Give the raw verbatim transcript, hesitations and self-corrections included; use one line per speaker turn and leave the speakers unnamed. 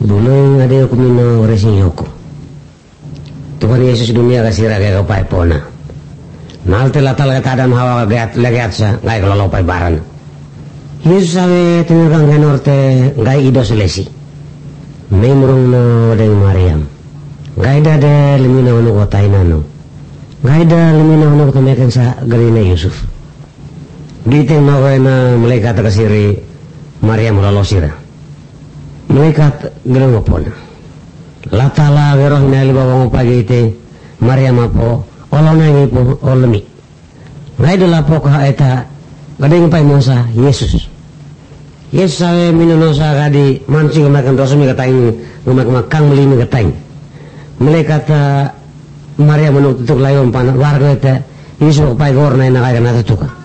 Dulu nga di kumino resing yoko. Tuhan Yesus dunia kasira kaya kapay po na. Naltila talaga tadam hawa kagayat lagayat sa ngay kalalopay baran. Yesus sabi tinurang kanorte ngay ido selesi. May murong na wadeng Mariam. Ngay da de liminaw no kotay na no. Ngay da liminaw no kotamakan sa garina Yusuf. Diteng na kaya na malaikat kasiri Mariam lalosira. Malaikat gano'n po na. Latala gero hinali bawang pagi ite Mariam po olong nangi po olami. Ngay dala po ka eta gading pay mo sa Yesus. Yesus sabi minuno sa kadi mancing makan dosa mi katang gumak-makang meli mi katang. Malaikat Mariam menuk tutuk layon pan warga eta Yesus pay gor na nakaya na tutuka.